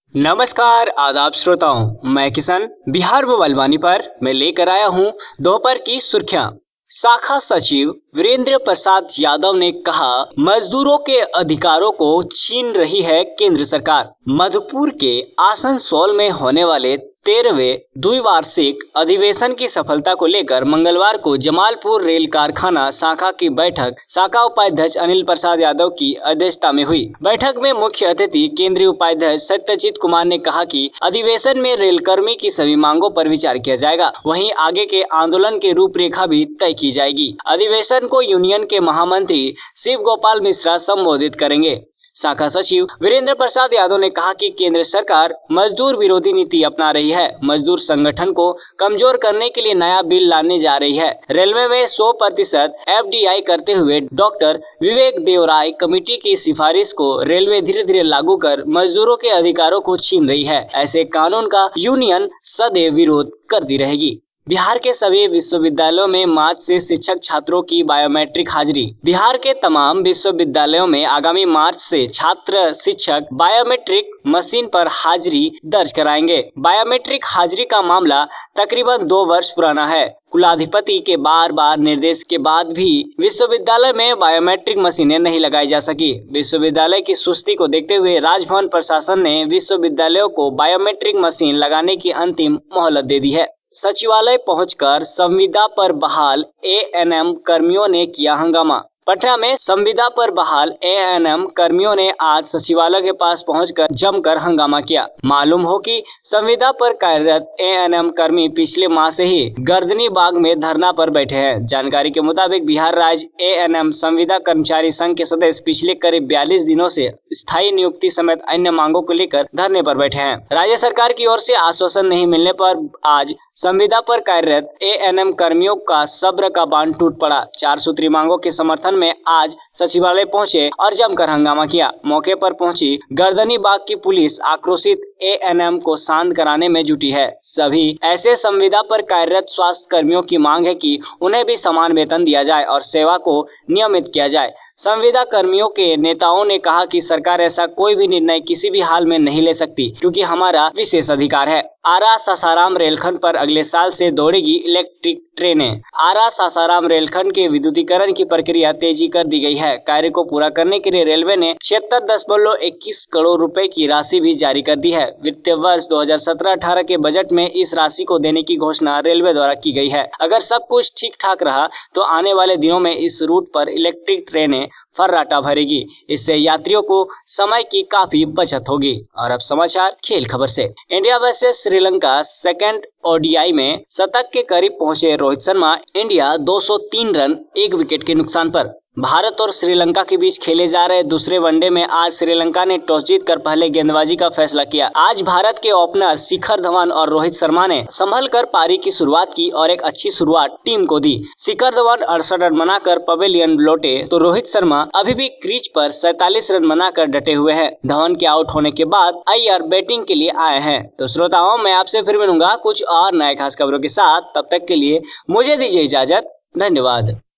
नमस्कार आदाब श्रोताओं, मैं किशन बिहार मोबाइल वाणी पर मैं लेकर आया हूं दोपहर की सुर्खियां। शाखा सचिव वीरेंद्र प्रसाद यादव ने कहा, मजदूरों के अधिकारों को छीन रही है केंद्र सरकार। मधुपुर के आसनसोल में होने वाले 13वें द्विवार्षिक अधिवेशन की सफलता को लेकर मंगलवार को जमालपुर रेल कारखाना शाखा की बैठक शाखा उपाध्यक्ष अनिल प्रसाद यादव की अध्यक्षता में हुई। बैठक में मुख्य अतिथि केंद्रीय उपाध्यक्ष सत्यजीत कुमार ने कहा कि अधिवेशन में रेलकर्मी की सभी मांगों पर विचार किया जाएगा, वहीं आगे के आंदोलन की रूपरेखा भी तय की जाएगी। अधिवेशन को यूनियन के महामंत्री शिव गोपाल मिश्रा संबोधित करेंगे। शाखा सचिव वीरेंद्र प्रसाद यादव ने कहा कि केंद्र सरकार मजदूर विरोधी नीति अपना रही है। मजदूर संगठन को कमजोर करने के लिए नया बिल लाने जा रही है। रेलवे में 100% एफडीआई करते हुए डॉक्टर विवेक देवराय कमेटी की सिफारिश को रेलवे धीरे धीरे लागू कर मजदूरों के अधिकारों को छीन रही है। ऐसे कानून का यूनियन सदैव विरोध करती रहेगी। बिहार के सभी विश्वविद्यालयों में मार्च से शिक्षक छात्रों की बायोमेट्रिक हाजिरी। बिहार के तमाम विश्वविद्यालयों में आगामी मार्च से छात्र शिक्षक बायोमेट्रिक मशीन पर हाजिरी दर्ज कराएंगे। बायोमेट्रिक हाजिरी का मामला तकरीबन 2 वर्ष पुराना है। कुलाधिपति के बार निर्देश के बाद भी विश्वविद्यालय में बायोमेट्रिक मशीनें नहीं लगाई जा सकी। विश्वविद्यालय की सुस्ती को देखते हुए राजभवन प्रशासन ने विश्वविद्यालयों को बायोमेट्रिक मशीन लगाने की अंतिम मोहलत दे दी है। सचिवालय पहुंचकर संविदा पर बहाल एएनएम कर्मियों ने किया हंगामा। पटना में संविदा पर बहाल एएनएम कर्मियों ने आज सचिवालय के पास पहुंचकर जमकर हंगामा किया। मालूम हो कि संविदा पर कार्यरत एएनएम कर्मी पिछले माह से ही गर्दनी बाग में धरना पर बैठे हैं। जानकारी के मुताबिक बिहार राज्य एएनएम संविदा कर्मचारी संघ के सदस्य पिछले करीब 42 दिनों से स्थायी नियुक्ति समेत अन्य मांगों को लेकर धरने पर बैठे हैं। राज्य सरकार की ओर से आश्वासन नहीं मिलने पर आज संविदा पर कार्यरत एएनएम कर्मियों का सब्र का बांध टूट पड़ा। 4 सूत्री मांगों के समर्थन में आज सचिवालय पहुंचे और जमकर हंगामा किया। मौके पर पहुंची गर्दनी बाग की पुलिस आक्रोशित एएनएम को शांत कराने में जुटी है। सभी ऐसे संविदा पर कार्यरत स्वास्थ्य कर्मियों की मांग है कि उन्हें भी समान वेतन दिया जाए और सेवा को नियमित किया जाए। संविदा कर्मियों के नेताओं ने कहा कि सरकार ऐसा कोई भी निर्णय किसी भी हाल में नहीं ले सकती, क्योंकि हमारा विशेष अधिकार है। आरा सासाराम रेलखंड पर अगले साल से दौड़ेगी इलेक्ट्रिक ट्रेनें। आरा सासाराम रेलखंड के विद्युतीकरण की प्रक्रिया तेजी कर दी गई है। कार्य को पूरा करने के लिए रेलवे ने 76.21 करोड़ रुपए की राशि भी जारी कर दी है। वित्तीय वर्ष 2017-18 के बजट में इस राशि को देने की घोषणा रेलवे द्वारा की गई है। अगर सब कुछ ठीक ठाक रहा तो आने वाले दिनों में इस रूट पर इलेक्ट्रिक ट्रेनें फर्राटा भरेगी। इससे यात्रियों को समय की काफी बचत होगी। और अब समाचार खेल खबर से। India versus Sri Lanka second ODI में शतक के करीब पहुंचे Rohit Sharma. India 203 run 1 wicket के नुकसान पर। भारत और श्रीलंका के बीच खेले जा रहे दूसरे वनडे में आज श्रीलंका ने टॉस जीतकर पहले गेंदबाजी का फैसला किया। आज भारत के ओपनर शिखर धवन और रोहित शर्मा ने संभल कर पारी की शुरुआत की और एक अच्छी शुरुआत टीम को दी। शिखर धवन 68 रन बनाकर पवेलियन लौटे तो रोहित शर्मा अभी भी क्रीज पर 47 रन बनाकर डटे हुए हैं। धवन के आउट होने के बाद अय्यर बैटिंग के लिए आए हैं। तो श्रोताओं, मैं आपसे फिर मिलूंगा कुछ और नए खास खबरों के साथ। तब तक के लिए मुझे दीजिए इजाजत। धन्यवाद।